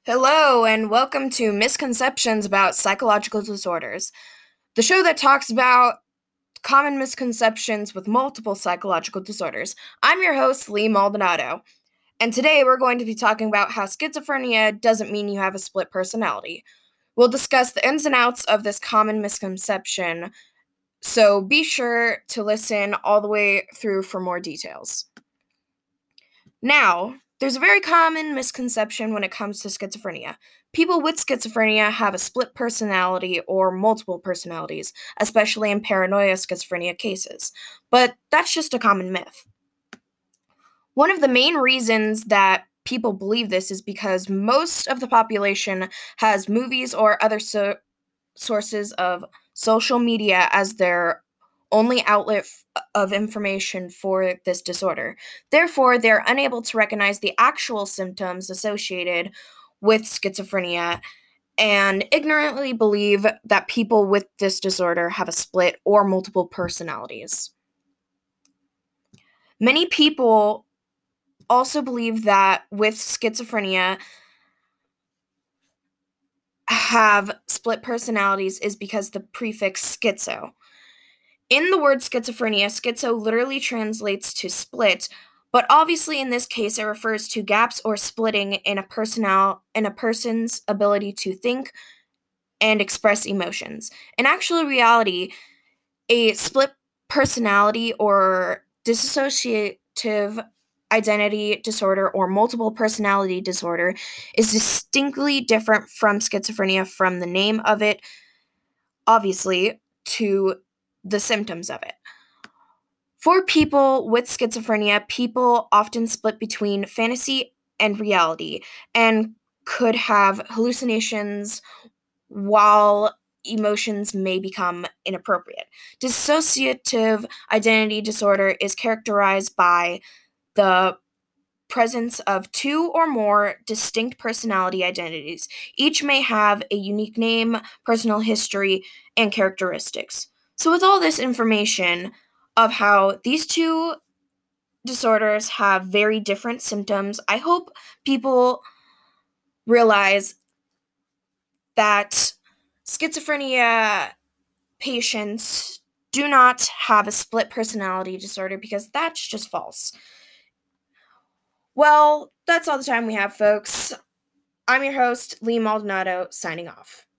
Hello, and welcome to Misconceptions About Psychological Disorders, the show that talks about common misconceptions with multiple psychological disorders. I'm your host, Lee Maldonado, and today we're going to be talking about how schizophrenia doesn't mean you have a split personality. We'll discuss the ins and outs of this common misconception, so be sure to listen all the way through for more details. Now, there's a very common misconception when it comes to schizophrenia. People with schizophrenia have a split personality or multiple personalities, especially in paranoia schizophrenia cases. But that's just a common myth. One of the main reasons that people believe this is because most of the population has movies or other sources of social media as their only outlet of information for this disorder. Therefore, they're unable to recognize the actual symptoms associated with schizophrenia and ignorantly believe that people with this disorder have a split or multiple personalities. Many people also believe that with schizophrenia, have split personalities is because the prefix schizo. In the word schizophrenia, schizo literally translates to split, but obviously in this case it refers to gaps or splitting in a person's ability to think and express emotions. In actual reality, a split personality or dissociative identity disorder or multiple personality disorder is distinctly different from schizophrenia from the name of it, obviously, to the symptoms of it. For people with schizophrenia, people often split between fantasy and reality and could have hallucinations while emotions may become inappropriate. Dissociative identity disorder is characterized by the presence of two or more distinct personality identities. Each may have a unique name, personal history, and characteristics. So, with all this information of how these two disorders have very different symptoms, I hope people realize that schizophrenia patients do not have a split personality disorder because that's just false. Well, that's all the time we have, folks. I'm your host, Lee Maldonado, signing off.